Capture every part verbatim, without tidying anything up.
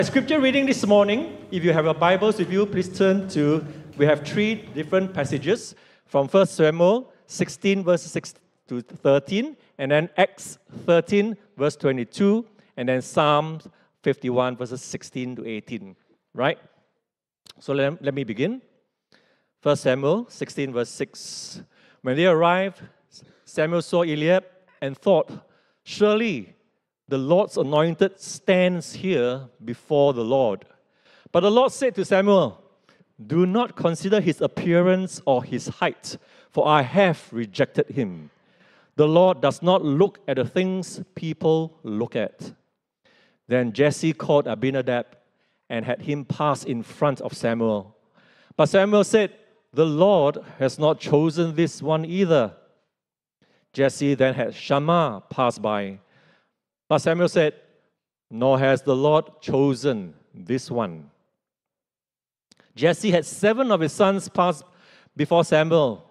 Scripture reading this morning, if you have your Bibles with you, please turn to, we have three different passages from First Samuel sixteen, verse six to thirteen, and then Acts thirteen, verse twenty-two, and then Psalm fifty-one, verses sixteen to eighteen, right? So let, let me begin. First Samuel sixteen, verse six. When they arrived, Samuel saw Eliab and thought, surely the Lord's anointed stands here before the Lord. But the Lord said to Samuel, do not consider his appearance or his height, for I have rejected him. The Lord does not look at the things people look at. Then Jesse called Abinadab and had him pass in front of Samuel. But Samuel said, the Lord has not chosen this one either. Jesse then had Shammah pass by. But Samuel said, nor has the Lord chosen this one. Jesse had seven of his sons pass before Samuel.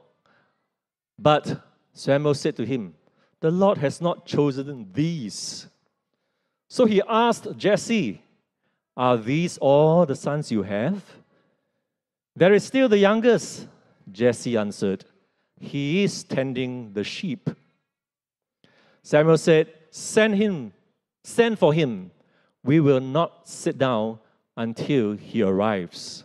But Samuel said to him, the Lord has not chosen these. So he asked Jesse, are these all the sons you have? There is still the youngest, Jesse answered. He is tending the sheep. Samuel said, Send him, send for him. We will not sit down until he arrives.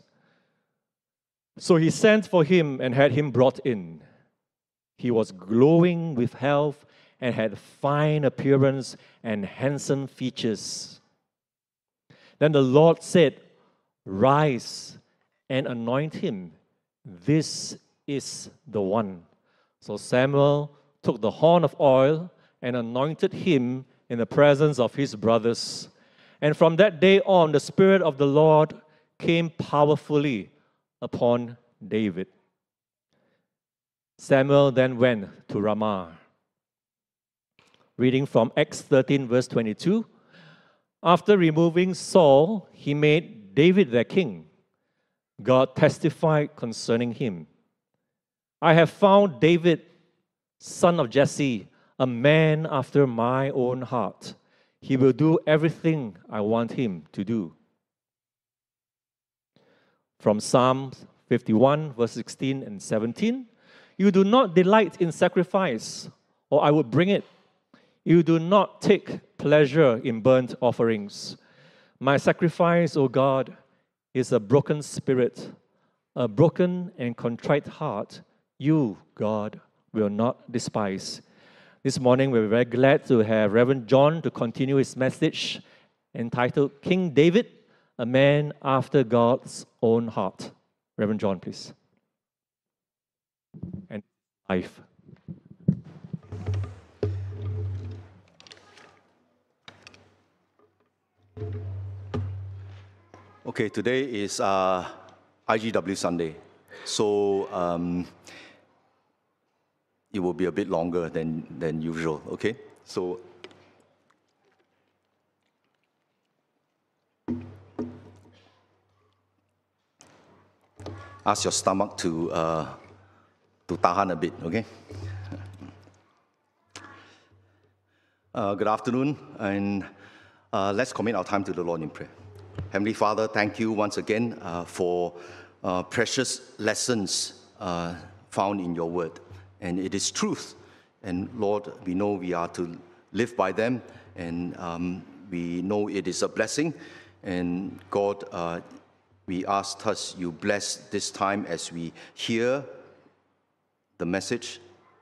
So he sent for him and had him brought in. He was glowing with health and had fine appearance and handsome features. Then the Lord said, rise and anoint him. This is the one. So Samuel took the horn of oil and anointed him in the presence of his brothers. And from that day on, the Spirit of the Lord came powerfully upon David. Samuel then went to Ramah. Reading from Acts thirteen, verse twenty-two. After removing Saul, he made David their king. God testified concerning him. I have found David, son of Jesse, a man after my own heart. He will do everything I want him to do. From Psalm fifty-one, verse sixteen and seventeen. You do not delight in sacrifice, or I would bring it. You do not take pleasure in burnt offerings. My sacrifice, O God, is a broken spirit, a broken and contrite heart. You, God, will not despise. This morning, we're very glad to have Reverend John to continue his message entitled King David, a man after God's own heart. Reverend John, please. And life. Okay, today is uh, I G W Sunday, so um, it will be a bit longer than, than usual, okay? So, ask your stomach to, uh, to tahan a bit, okay? Uh, good afternoon, and uh, let's commit our time to the Lord in prayer. Heavenly Father, thank you once again uh, for uh, precious lessons uh, found in your word. And it is truth. And Lord, we know we are to live by them. And um, we know it is a blessing. And God, uh, we ask us, you bless this time as we hear the message,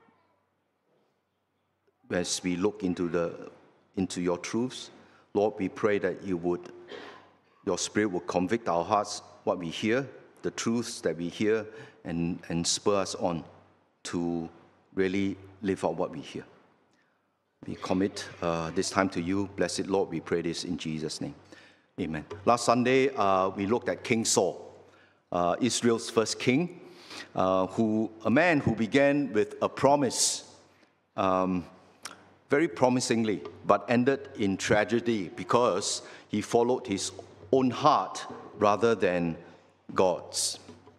as we look into, the, into your truths. Lord, we pray that you would Your Spirit will convict our hearts, what we hear, the truths that we hear, and, and spur us on to really live out what we hear. We commit uh, this time to you. Blessed Lord, we pray this in Jesus' name. Amen. Last Sunday, uh, we looked at King Saul, uh, Israel's first king, uh, who a man who began with a promise, um, very promisingly, but ended in tragedy because he followed his own heart rather than God's.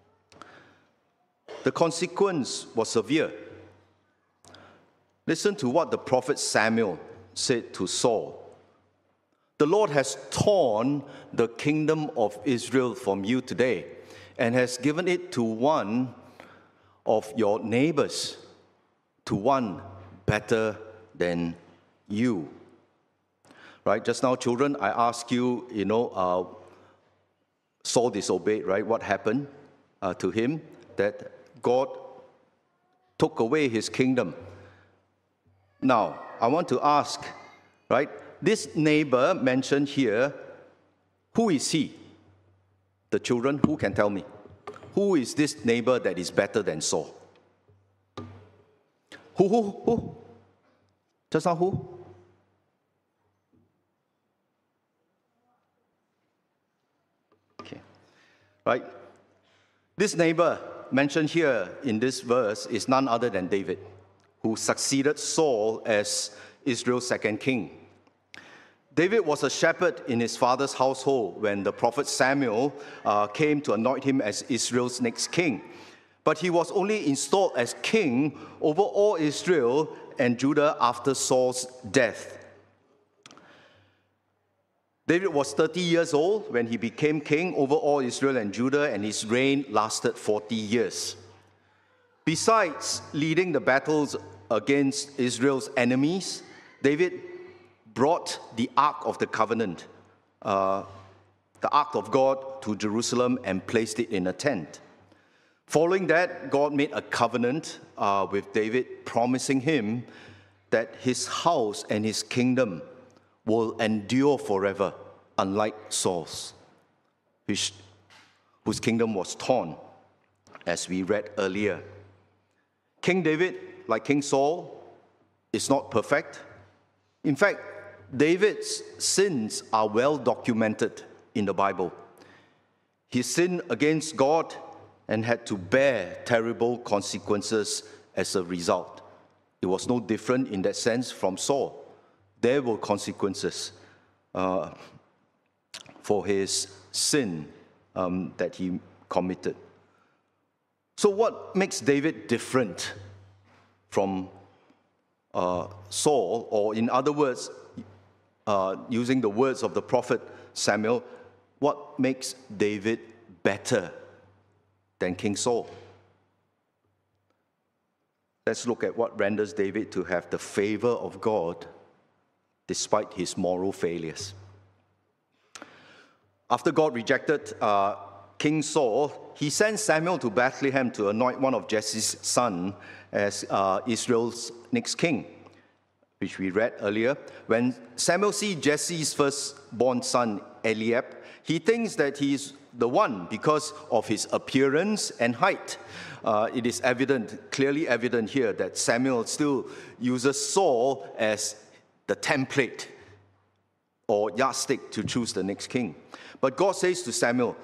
The consequence was severe. Listen to what the prophet Samuel said to Saul. The Lord has torn the kingdom of Israel from you today and has given it to one of your neighbors, to one better than you. Right? Just now, children, I asked you, you know, uh, Saul disobeyed, right? What happened uh, to him? That God took away his kingdom. Now, I want to ask, right? This neighbor mentioned here, who is he? The children, who can tell me? Who is this neighbor that is better than Saul? Who, who, who? Just now, who? Okay. Right? This neighbor mentioned here in this verse is none other than David, who succeeded Saul as Israel's second king. David was a shepherd in his father's household when the prophet Samuel uh, came to anoint him as Israel's next king. But he was only installed as king over all Israel and Judah after Saul's death. David was thirty years old when he became king over all Israel and Judah, and his reign lasted forty years. Besides leading the battles against Israel's enemies, David brought the Ark of the Covenant, uh, the Ark of God, to Jerusalem and placed it in a tent. Following that, God made a covenant uh, with David, promising him that his house and his kingdom will endure forever, unlike Saul's, which, whose kingdom was torn, as we read earlier. King David, like King Saul, is not perfect. In fact, David's sins are well documented in the Bible. He sinned against God and had to bear terrible consequences as a result. It was no different in that sense from Saul. There were consequences uh, for his sin um, that he committed. So what makes David different from uh, Saul, or in other words, uh, using the words of the prophet Samuel, what makes David better than King Saul? Let's look at what renders David to have the favor of God despite his moral failures. After God rejected uh, King Saul, he sent Samuel to Bethlehem to anoint one of Jesse's sons as uh, Israel's next king, which we read earlier. When Samuel sees Jesse's firstborn son, Eliab, he thinks that he's the one because of his appearance and height. Uh, it is evident, clearly evident here, that Samuel still uses Saul as the template or yardstick to choose the next king. But God says to Samuel,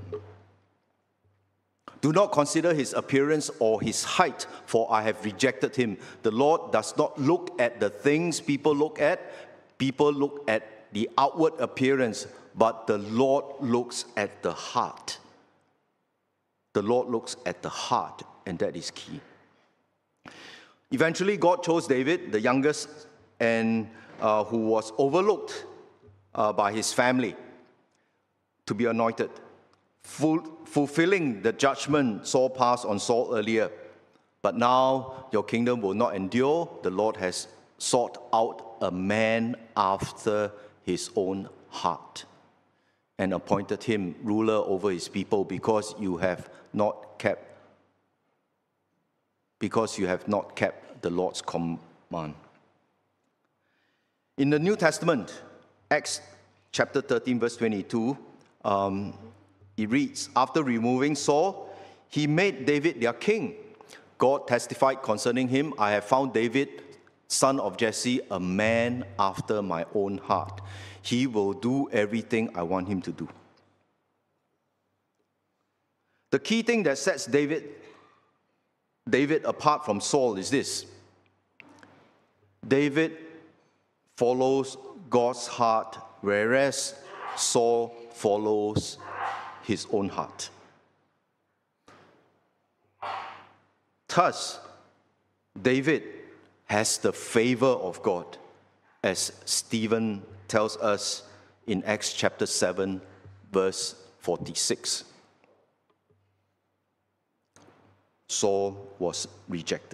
do not consider his appearance or his height, for I have rejected him. The Lord does not look at the things people look at. People look at the outward appearance, but the Lord looks at the heart. The Lord looks at the heart, and that is key. Eventually, God chose David, the youngest, and uh, who was overlooked uh, by his family, to be anointed, Full, fulfilling the judgment Saul passed on Saul earlier. But now your kingdom will not endure. The Lord has sought out a man after his own heart and appointed him ruler over his people, because you have not kept because you have not kept the Lord's command. In the New Testament, Acts chapter thirteen, verse twenty-two, um, it reads, after removing Saul, he made David their king. God testified concerning him, I have found David, son of Jesse, a man after my own heart. He will do everything I want him to do. The key thing that sets David, David apart from Saul is this. David follows God's heart, whereas Saul follows his own heart. Thus, David has the favor of God, as Stephen tells us in Acts chapter seven, verse forty-six. Saul was rejected.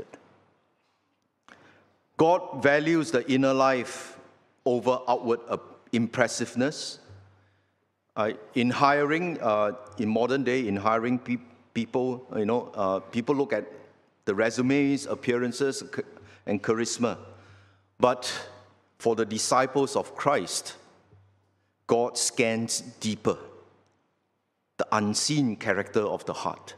God values the inner life over outward impressiveness. Uh, in hiring, uh, in modern day, in hiring pe- people, you know, uh, people look at the resumes, appearances, and charisma. But for the disciples of Christ, God scans deeper, the unseen character of the heart.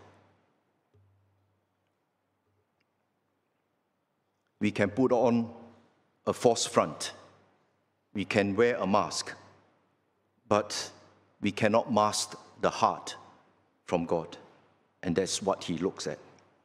We can put on a false front. We can wear a mask. But we cannot mask the heart from God. And that's what he looks at.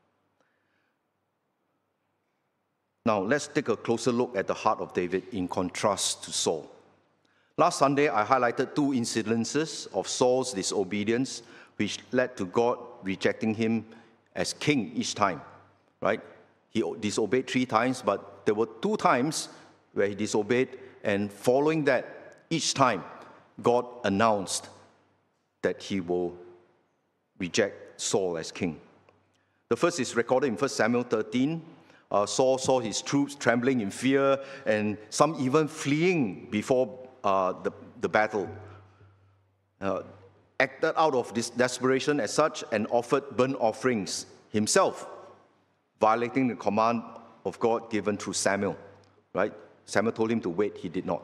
Now, let's take a closer look at the heart of David in contrast to Saul. Last Sunday, I highlighted two incidences of Saul's disobedience, which led to God rejecting him as king each time, right? He disobeyed three times, but there were two times where he disobeyed, and following that, each time, God announced that he will reject Saul as king. The first is recorded in First Samuel thirteen. Uh, Saul saw his troops trembling in fear, and some even fleeing before uh, the, the battle. Uh, acted out of this desperation as such and offered burnt offerings himself, violating the command of God given through Samuel. Right? Samuel told him to wait, he did not.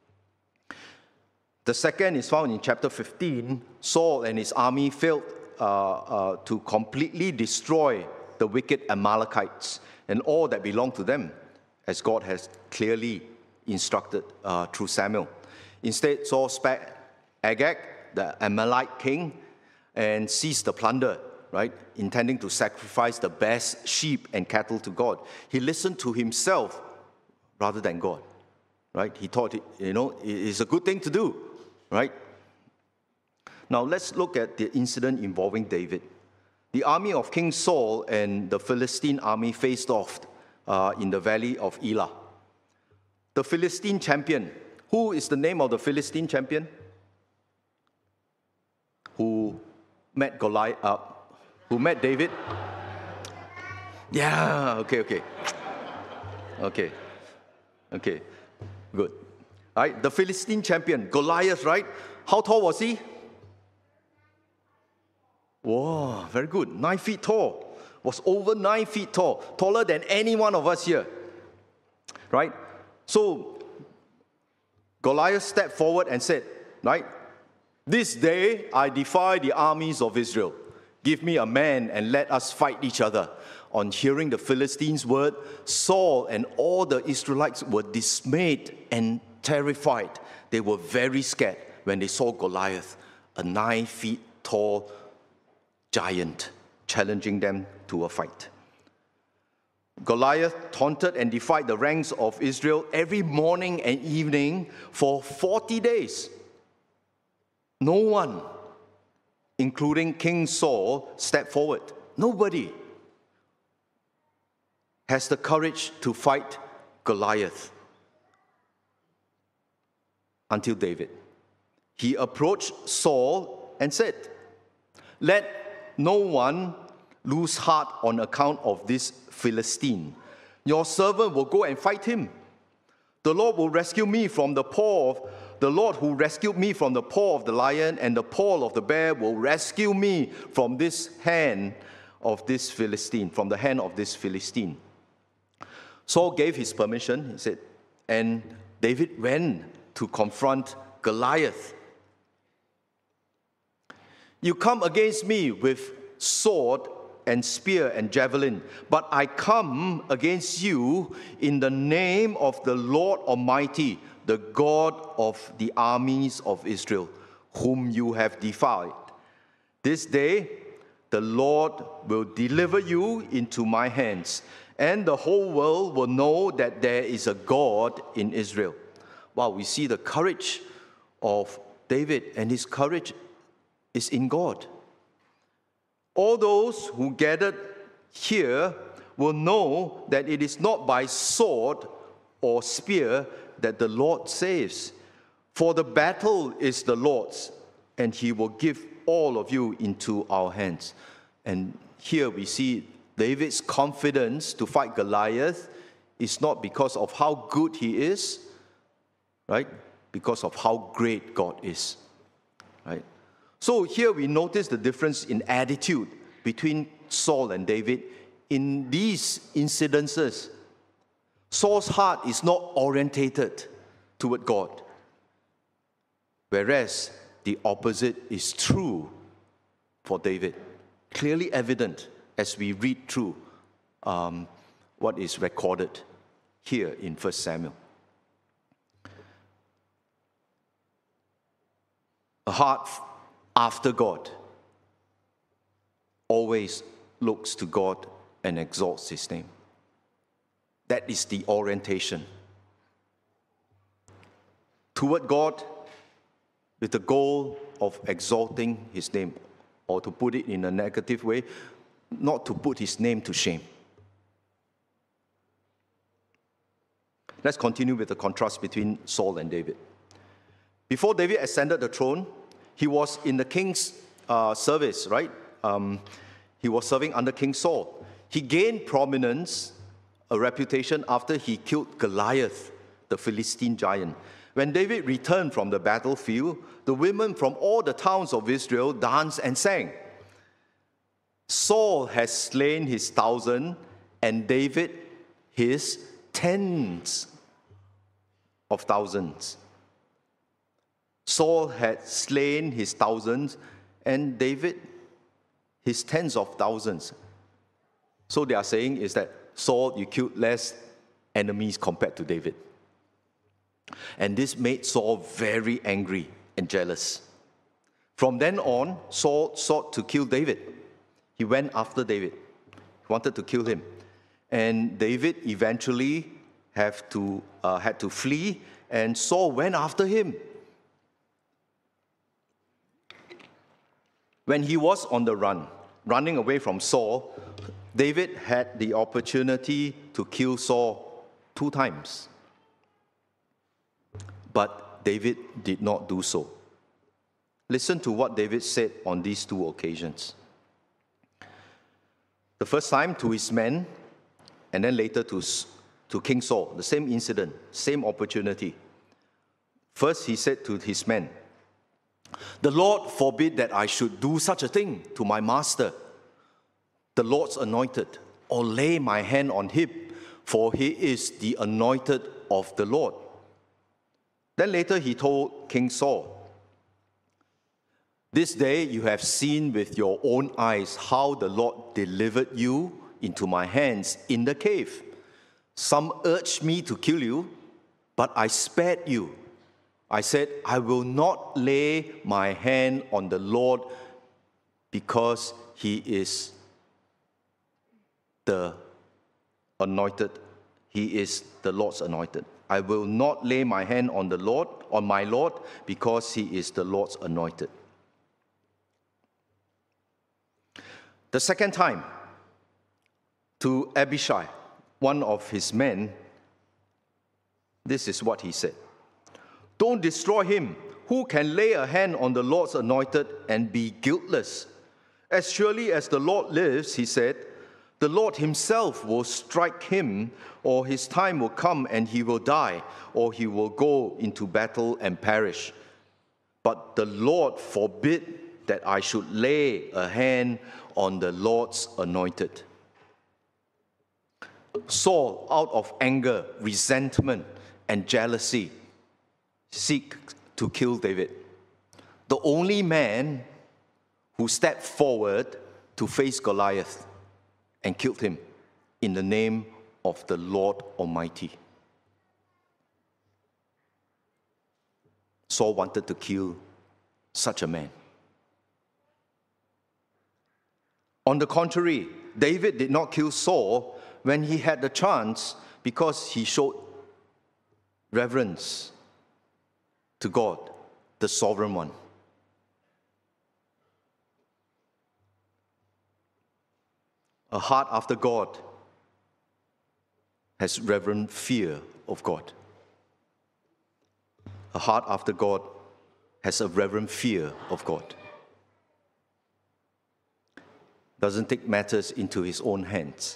The second is found in chapter fifteen. Saul and his army failed uh, uh, to completely destroy the wicked Amalekites and all that belonged to them, as God has clearly instructed uh, through Samuel. Instead, Saul spared Agag, the Amalekite king, and seized the plunder, right, intending to sacrifice the best sheep and cattle to God. He listened to himself rather than God, right? He thought, it, you know, it's a good thing to do, right? Now, let's look at the incident involving David. The army of King Saul and the Philistine army faced off uh, in the valley of Elah. The Philistine champion, who is the name of the Philistine champion? Who met Goliath, uh, who met David? Yeah, okay, okay. Okay, okay, good. All right, the Philistine champion, Goliath, right? How tall was he? Whoa, very good. Nine feet tall. Was over nine feet tall. Taller than any one of us here. Right? So, Goliath stepped forward and said, right, this day I defy the armies of Israel. Give me a man and let us fight each other. On hearing the Philistines' word, Saul and all the Israelites were dismayed and terrified. They were very scared when they saw Goliath, a nine feet tall giant, challenging them to a fight. Goliath taunted and defied the ranks of Israel every morning and evening for forty days. No one, including King Saul, stepped forward. Nobody has the courage to fight Goliath until David. He approached Saul and said, "Let no one lose heart on account of this Philistine. Your servant will go and fight him. The Lord will rescue me from the paw of the Lord who rescued me from the paw of the lion and the paw of the bear will rescue me from this hand of this Philistine, from the hand of this Philistine." Saul gave his permission, he said, and David went to confront Goliath. "You come against me with sword and spear and javelin, but I come against you in the name of the Lord Almighty, the God of the armies of Israel, whom you have defied. This day the Lord will deliver you into my hands, and the whole world will know that there is a God in Israel." Wow, we see the courage of David, and his courage is in God. All those who gathered here will know that it is not by sword or spear that the Lord saves, For the battle is the Lord's, and he will give all of you into our hands. And here we see David's confidence to fight Goliath is not because of how good he is, right? Because of how great God is, right? So here we notice the difference in attitude between Saul and David. In these incidences, Saul's heart is not orientated toward God, whereas the opposite is true for David. Clearly evident as we read through um, what is recorded here in First Samuel. A heart after God always looks to God and exalts his name. That is the orientation. Toward God with the goal of exalting his name, or to put it in a negative way, not to put his name to shame. Let's continue with the contrast between Saul and David. Before David ascended the throne, he was in the king's uh, service, right? Um, he was serving under King Saul. He gained prominence, a reputation, after he killed Goliath, the Philistine giant. When David returned from the battlefield, the women from all the towns of Israel danced and sang, Saul has slain his thousand, and David his tens of thousands. Saul had slain his thousands, and David his tens of thousands. So they are saying is that Saul, you killed less enemies compared to David. And this made Saul very angry and jealous. From then on, Saul sought to kill David. He went after David. He wanted to kill him. And David eventually have to, uh, had to flee, and Saul went after him. When he was on the run, running away from Saul, David had the opportunity to kill Saul two times. But David did not do so. Listen to what David said on these two occasions. The first time to his men, and then later to, to King Saul. The same incident, same opportunity. First he said to his men, the Lord forbid that I should do such a thing to my master, the Lord's anointed, or lay my hand on him, for he is the anointed of the Lord. Then later he told King Saul, this day you have seen with your own eyes how the Lord delivered you into my hands in the cave. Some urged me to kill you, but I spared you. I said, I will not lay my hand on the Lord because he is the anointed. He is the Lord's anointed. I will not lay my hand on the Lord, on my Lord, because he is the Lord's anointed. The second time, to Abishai, one of his men, this is what he said. Don't destroy him. Who can lay a hand on the Lord's anointed and be guiltless? As surely as the Lord lives, he said, the Lord himself will strike him, or his time will come and he will die, or he will go into battle and perish. But the Lord forbid that I should lay a hand on the Lord's anointed. Saul, out of anger, resentment, and jealousy, seek to kill David. The only man who stepped forward to face Goliath and killed him in the name of the Lord Almighty. Saul wanted to kill such a man. On the contrary, David did not kill Saul when he had the chance because he showed reverence to God, the Sovereign One. A heart after God has reverent fear of God. a heart after God, has a reverent fear of God. Doesn't take matters into his own hands.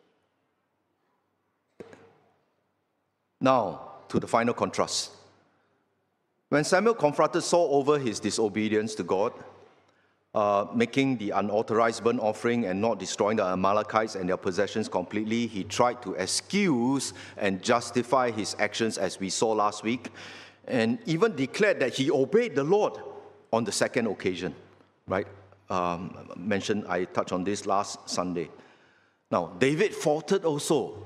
Now, to the final contrast. When Samuel confronted Saul over his disobedience to God, uh, making the unauthorized burnt offering and not destroying the Amalekites and their possessions completely, he tried to excuse and justify his actions, as we saw last week, and even declared that he obeyed the Lord on the second occasion, right? Um, mentioned, I touched on this last Sunday. Now, David faltered also.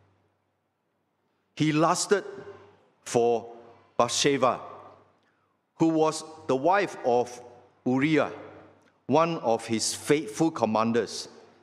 He lusted for Bathsheba, who was the wife of Uriah, one of his faithful commanders.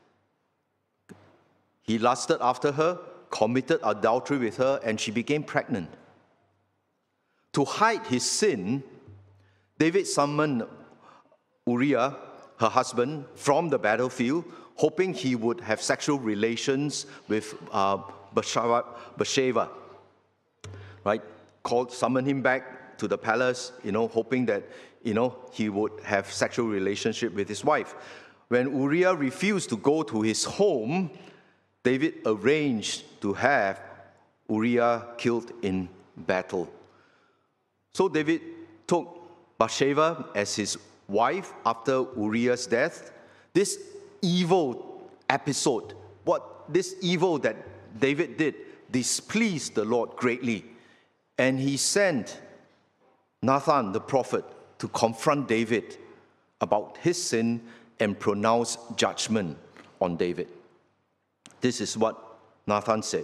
He lusted after her, committed adultery with her, and she became pregnant. To hide his sin, David summoned Uriah, her husband, from the battlefield, hoping he would have sexual relations with uh, Bathsheba, Bathsheba, right? Called, summoned him back to the palace, you know, hoping that, you know, he would have sexual relationship with his wife. When Uriah refused to go to his home, David arranged to have Uriah killed in battle. So David took Bathsheba as his wife after Uriah's death. This evil episode, what this evil that David did, displeased the Lord greatly. And he sent Nathan the prophet to confront David about his sin and pronounce judgment on David. This is what Nathan said.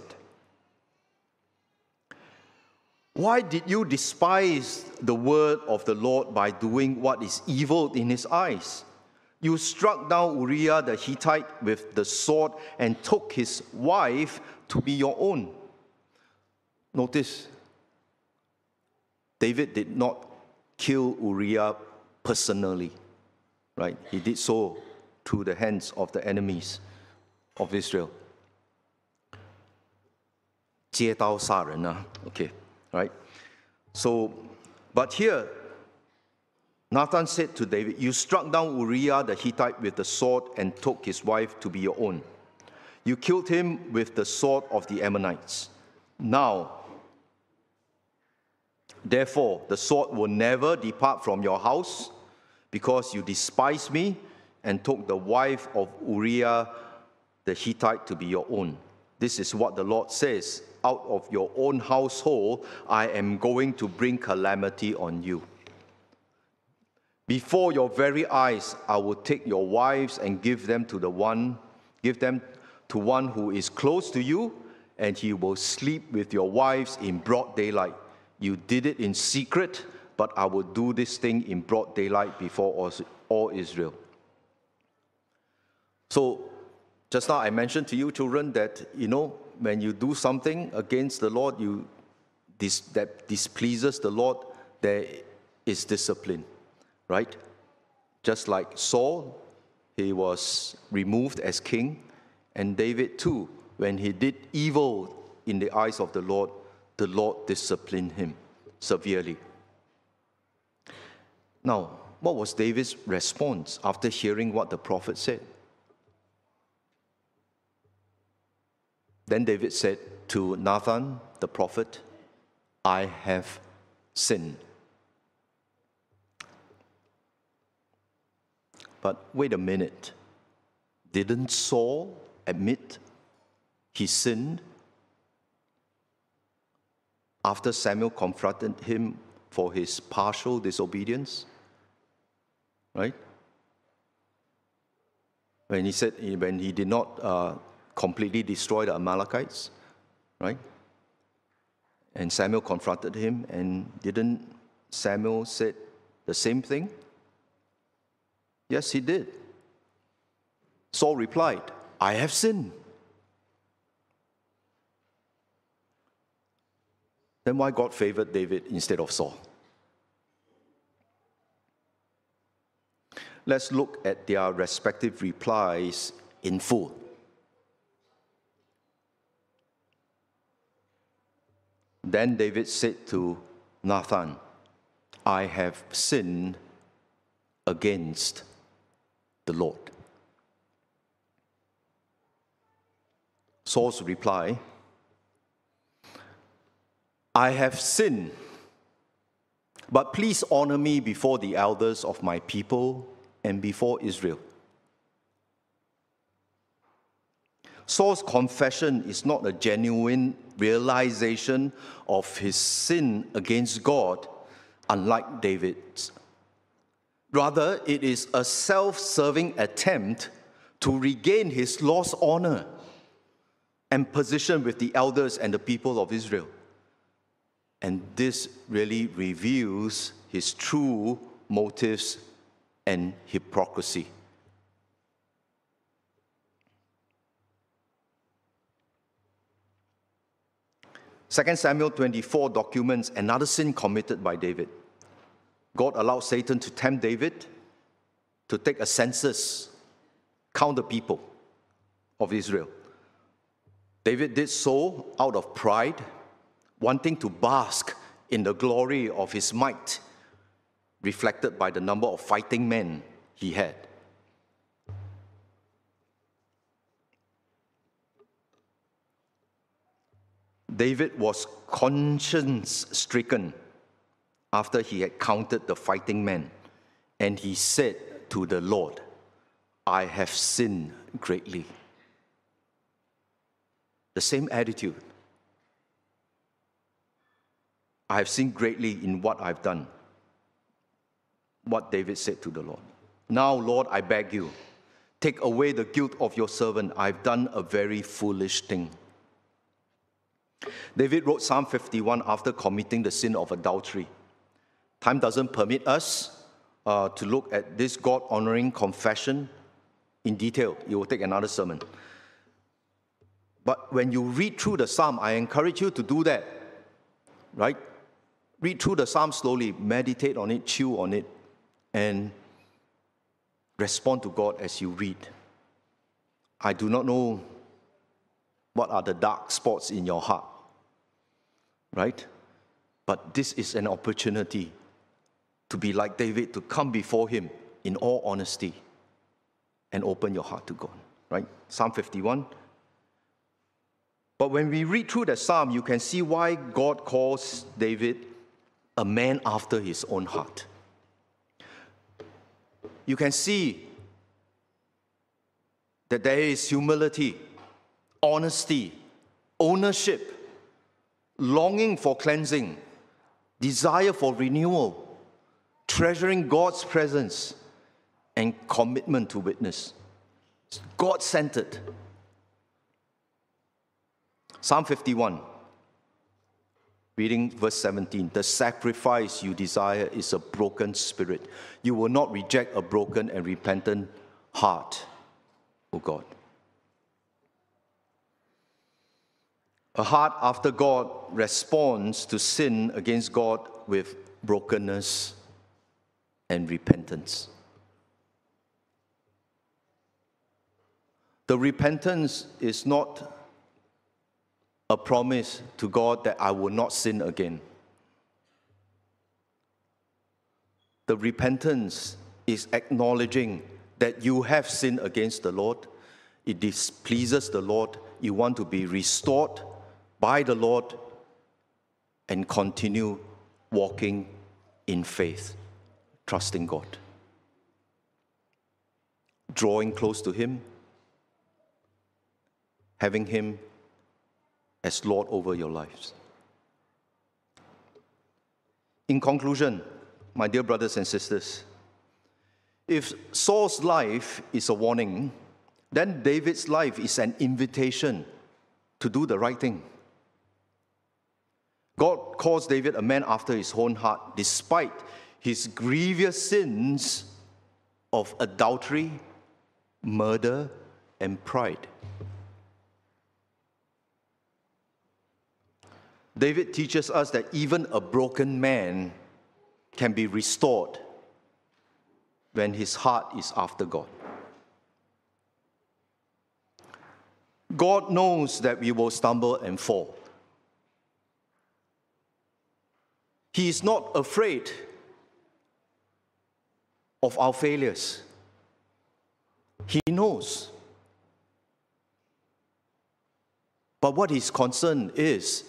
Why did you despise the word of the Lord by doing what is evil in his eyes? You struck down Uriah the Hittite with the sword and took his wife to be your own. Notice, David did not kill Uriah personally, right? He did so through the hands of the enemies of Israel. 借刀杀人啊, okay, right? So, but here, Nathan said to David, you struck down Uriah the Hittite with the sword and took his wife to be your own. You killed him with the sword of the Ammonites. Now, therefore, the sword will never depart from your house, because you despised me and took the wife of Uriah the Hittite to be your own. This is what the Lord says, out of your own household, I am going to bring calamity on you. Before your very eyes, I will take your wives and give them to the one, give them to one who is close to you, and he will sleep with your wives in broad daylight. You did it in secret, but I will do this thing in broad daylight before all Israel. So, just now I mentioned to you, children, that, you know, when you do something against the Lord, you dis, that displeases the Lord, there is discipline, right? Just like Saul, he was removed as king, and David too, when he did evil in the eyes of the Lord, the Lord disciplined him severely. Now, what was David's response after hearing what the prophet said? Then David said to Nathan, the prophet, I have sinned. But wait a minute. Didn't Saul admit he sinned after Samuel confronted him for his partial disobedience? Right? When he said, when he did not uh, completely destroy the Amalekites, right? And Samuel confronted him, and didn't Samuel say the same thing? Yes, he did. Saul replied, I have sinned. Then why God favored David instead of Saul? Let's look at their respective replies in full. Then David said to Nathan, I have sinned against the Lord. Saul's reply, I have sinned, but please honor me before the elders of my people and before Israel. Saul's confession is not a genuine realization of his sin against God, unlike David's. Rather, it is a self-serving attempt to regain his lost honor and position with the elders and the people of Israel. And this really reveals his true motives and hypocrisy. Second Samuel twenty-four documents another sin committed by David. God allowed Satan to tempt David to take a census, count the people of Israel. David did so out of pride, wanting to bask in the glory of his might, reflected by the number of fighting men he had. David was conscience-stricken after he had counted the fighting men, and he said to the Lord, I have sinned greatly. The same attitude. I have sinned greatly in what I've done. What David said to the Lord. Now, Lord, I beg you, take away the guilt of your servant. I've done a very foolish thing. David wrote Psalm fifty-one after committing the sin of adultery. Time doesn't permit us uh, to look at this God-honoring confession in detail. It will take another sermon. But when you read through the psalm, I encourage you to do that, right? Read through the psalm slowly, meditate on it, chew on it, and respond to God as you read. I do not know what are the dark spots in your heart, right? But this is an opportunity to be like David, to come before him in all honesty and open your heart to God, right? Psalm fifty-one. But when we read through the psalm, you can see why God calls David a man after his own heart. You can see that there is humility, honesty, ownership, longing for cleansing, desire for renewal, treasuring God's presence, and commitment to witness. It's God-centered. Psalm fifty-one, reading verse seventeen. The sacrifice you desire is a broken spirit. You will not reject a broken and repentant heart, O God. A heart after God responds to sin against God with brokenness and repentance. The repentance is not a promise to God that I will not sin again. The repentance is acknowledging that you have sinned against the Lord. It displeases the Lord. You want to be restored by the Lord and continue walking in faith, trusting God, drawing close to Him, having Him as Lord over your lives. In conclusion, my dear brothers and sisters, if Saul's life is a warning, then David's life is an invitation to do the right thing. God calls David a man after his own heart, despite his grievous sins of adultery, murder, and pride. David teaches us that even a broken man can be restored when his heart is after God. God knows that we will stumble and fall. He is not afraid of our failures. He knows. But what He's concerned is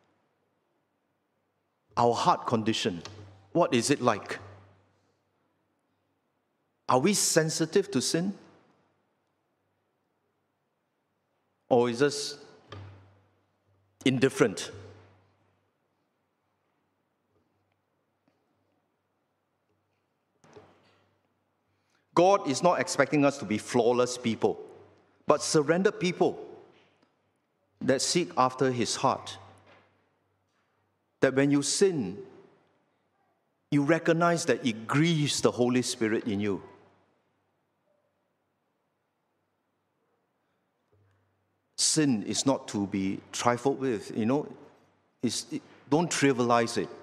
our heart condition. What is it like? Are we sensitive to sin? Or is this indifferent? God is not expecting us to be flawless people, but surrendered people that seek after His heart. That when you sin, you recognize that it grieves the Holy Spirit in you. Sin is not to be trifled with, you know. It's, it, don't trivialize it.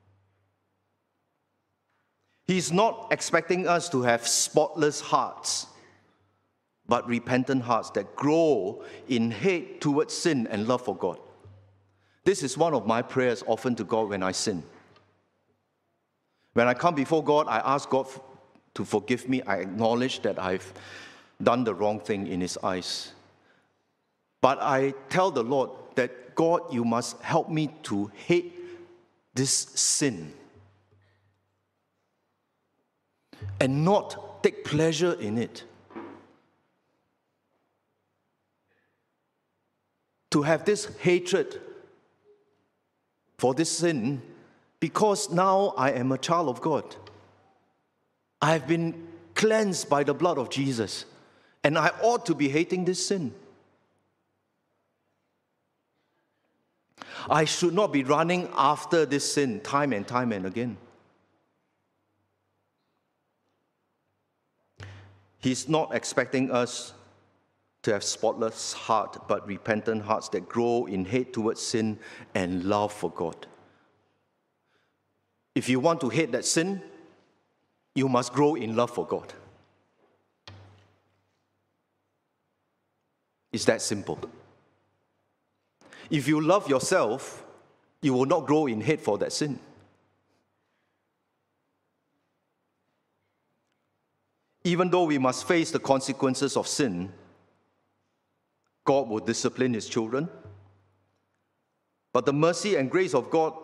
He's not expecting us to have spotless hearts, but repentant hearts that grow in hate towards sin and love for God. This is one of my prayers often to God when I sin. When I come before God, I ask God to forgive me. I acknowledge that I've done the wrong thing in His eyes. But I tell the Lord that, God, you must help me to hate this sin and not take pleasure in it. To have this hatred for this sin, because now I am a child of God. I have been cleansed by the blood of Jesus, and I ought to be hating this sin. I should not be running after this sin time and time and again. He's not expecting us to have spotless heart, but repentant hearts that grow in hate towards sin and love for God. If you want to hate that sin, you must grow in love for God. It's that simple. If you love yourself, you will not grow in hate for that sin. Even though we must face the consequences of sin, God will discipline His children. But the mercy and grace of God,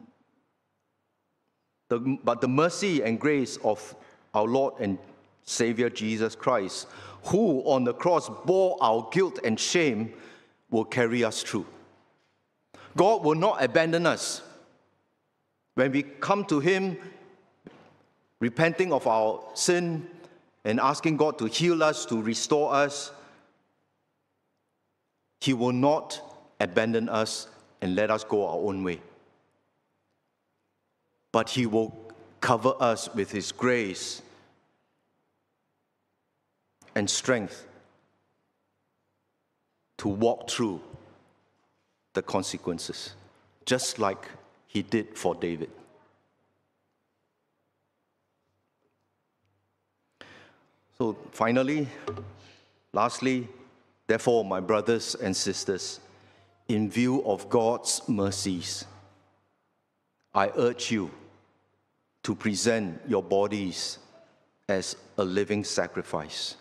the, but the mercy and grace of our Lord and Savior Jesus Christ, who on the cross bore our guilt and shame, will carry us through. God will not abandon us. When we come to Him, repenting of our sin and asking God to heal us, to restore us, He will not abandon us and let us go our own way. But He will cover us with His grace and strength to walk through the consequences, just like He did for David. So finally, lastly, therefore, my brothers and sisters, in view of God's mercies, I urge you to present your bodies as a living sacrifice,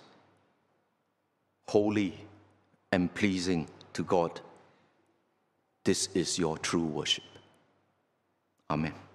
holy and pleasing to God. This is your true worship. Amen.